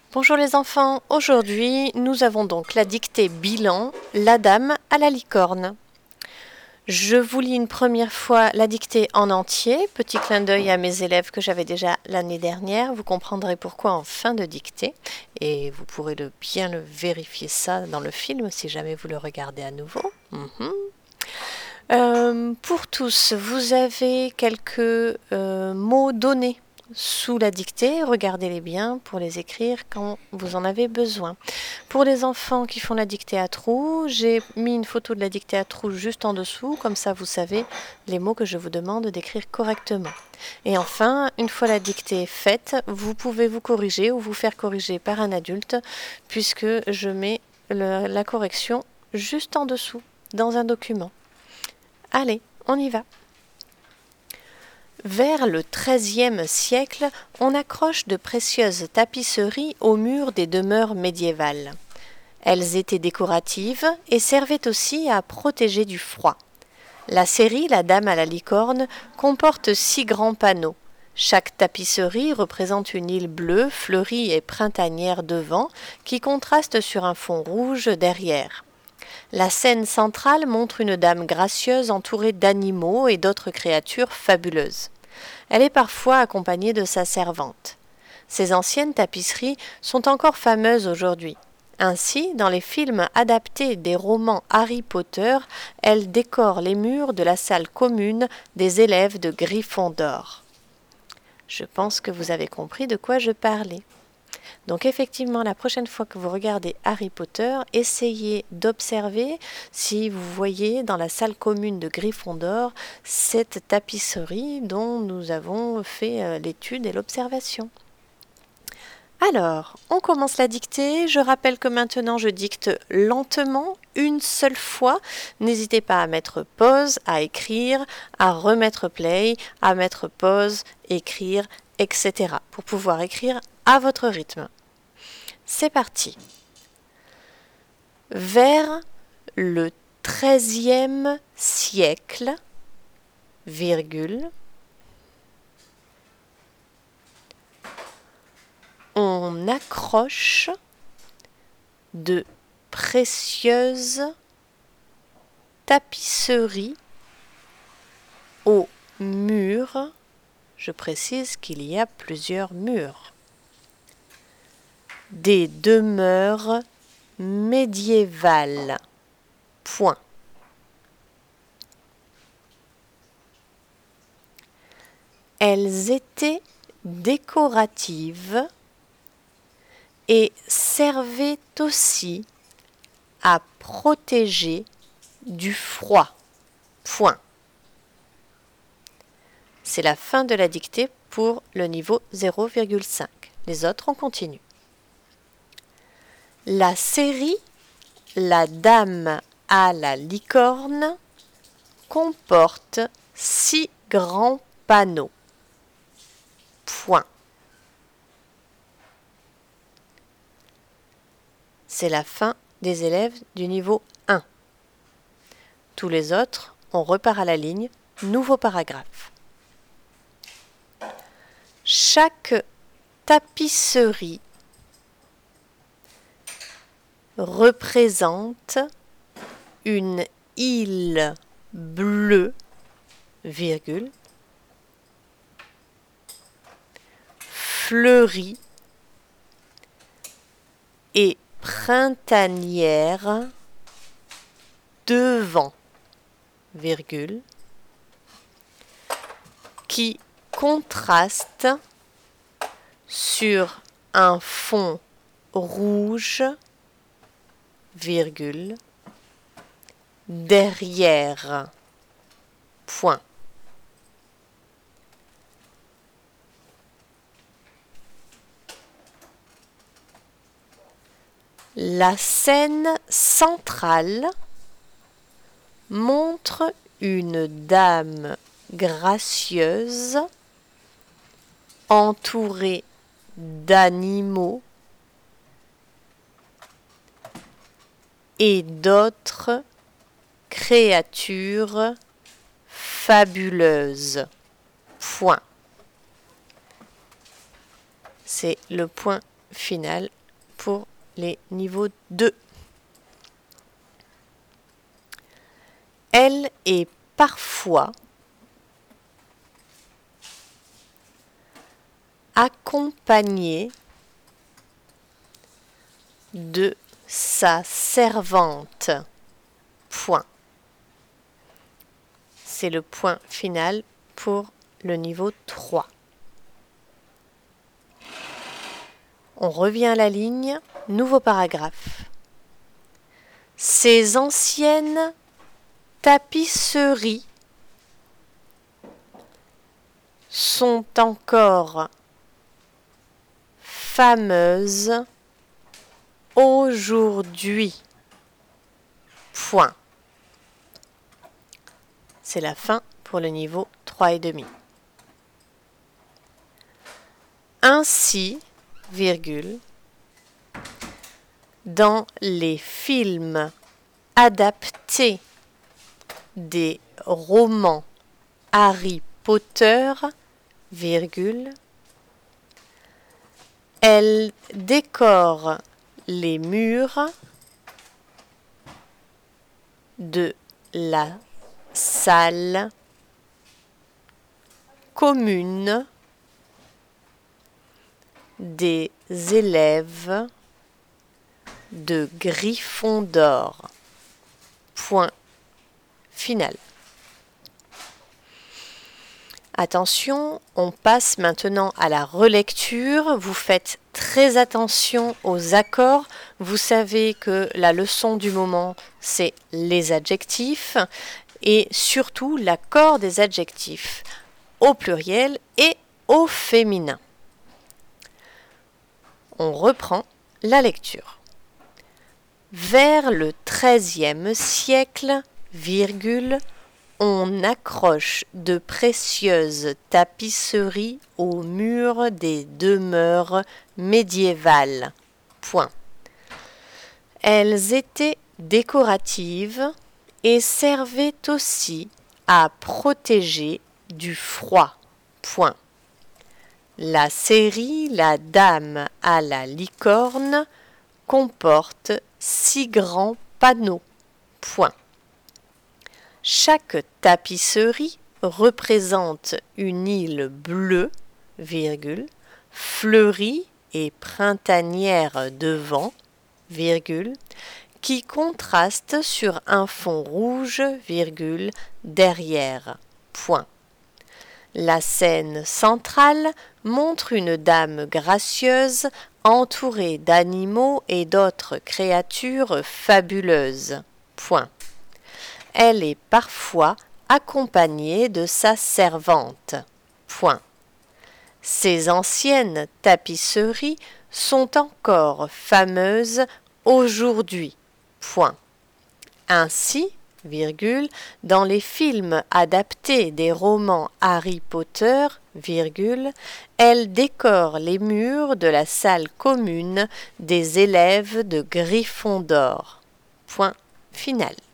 Bonjour les enfants, aujourd'hui nous avons donc la dictée bilan, la dame à la licorne. Je vous lis une première fois la dictée en entier, petit clin d'œil à mes élèves que j'avais déjà l'année dernière, vous comprendrez pourquoi en fin de dictée et vous pourrez bien le vérifier ça dans le film si jamais vous le regardez à nouveau. Pour tous, vous avez quelques mots donnés sous la dictée, regardez-les bien pour les écrire quand vous en avez besoin. Pour les enfants qui font la dictée à trous, j'ai mis une photo de la dictée à trous juste en dessous, comme ça vous savez les mots que je vous demande d'écrire correctement. Et enfin, une fois la dictée faite, vous pouvez vous corriger ou vous faire corriger par un adulte, puisque je mets la correction juste en dessous, dans un document. Allez, on y va. Vers le XIIIe siècle, on accroche de précieuses tapisseries aux murs des demeures médiévales. Elles étaient décoratives et servaient aussi à protéger du froid. La série La Dame à la licorne comporte 6 grands panneaux. Chaque tapisserie représente une île bleue, fleurie et printanière devant, qui contraste sur un fond rouge derrière. La scène centrale montre une dame gracieuse entourée d'animaux et d'autres créatures fabuleuses. Elle est parfois accompagnée de sa servante. Ces anciennes tapisseries sont encore fameuses aujourd'hui. Ainsi, dans les films adaptés des romans Harry Potter, elles décorent les murs de la salle commune des élèves de Gryffondor. Je pense que vous avez compris de quoi je parlais. Donc effectivement, la prochaine fois que vous regardez Harry Potter, essayez d'observer si vous voyez dans la salle commune de Gryffondor cette tapisserie dont nous avons fait l'étude et l'observation. Alors, on commence la dictée. Je rappelle que maintenant je dicte lentement, une seule fois. N'hésitez pas à mettre pause, à écrire, à remettre play, à mettre pause, écrire, etc. pour pouvoir écrire à votre rythme. C'est parti. Vers le XIIIe siècle, virgule, on accroche de précieuses tapisseries aux murs. Je précise qu'il y a plusieurs murs. Des demeures médiévales. Point. Elles étaient décoratives et servaient aussi à protéger du froid. Point. C'est la fin de la dictée pour le niveau 0,5. Les autres, on continue. La série La Dame à la licorne comporte 6 grands panneaux. Point. C'est la fin des élèves du niveau 1. Tous les autres, on repart à la ligne, nouveau paragraphe. Chaque tapisserie représente une île bleue, virgule, fleurie et printanière devant, virgule, qui contraste sur un fond rouge, virgule, derrière, point. La scène centrale montre une dame gracieuse entourée d'animaux et d'autres créatures fabuleuses. Point. C'est le point final pour les niveaux 2. Elle est parfois accompagnée de sa servante. Point. C'est le point final pour le niveau 3. On revient à la ligne, nouveau paragraphe. Ces anciennes tapisseries sont encore fameuses aujourd'hui. Point. C'est la fin pour le niveau 3,5. Ainsi, virgule, dans les films adaptés des romans Harry Potter, virgule, elle décore les murs de la salle commune des élèves de Gryffondor. Point final. Attention, on passe maintenant à la relecture. Vous faites très attention aux accords. Vous savez que la leçon du moment, c'est les adjectifs et surtout l'accord des adjectifs au pluriel et au féminin. On reprend la lecture. Vers le XIIIe siècle, virgule, on accroche de précieuses tapisseries aux murs des demeures médiévales. Point. Elles étaient décoratives et servaient aussi à protéger du froid. Point. La série La Dame à la licorne comporte 6 grands panneaux. Point. Chaque tapisserie représente une île bleue, virgule, fleurie et printanière devant, virgule, qui contraste sur un fond rouge, virgule, derrière. Point. La scène centrale montre une dame gracieuse entourée d'animaux et d'autres créatures fabuleuses. Point. Elle est parfois accompagnée de sa servante. Point. Ces anciennes tapisseries sont encore fameuses aujourd'hui. Point. Ainsi, virgule, dans les films adaptés des romans Harry Potter, virgule, elle décore les murs de la salle commune des élèves de Gryffondor. Point final.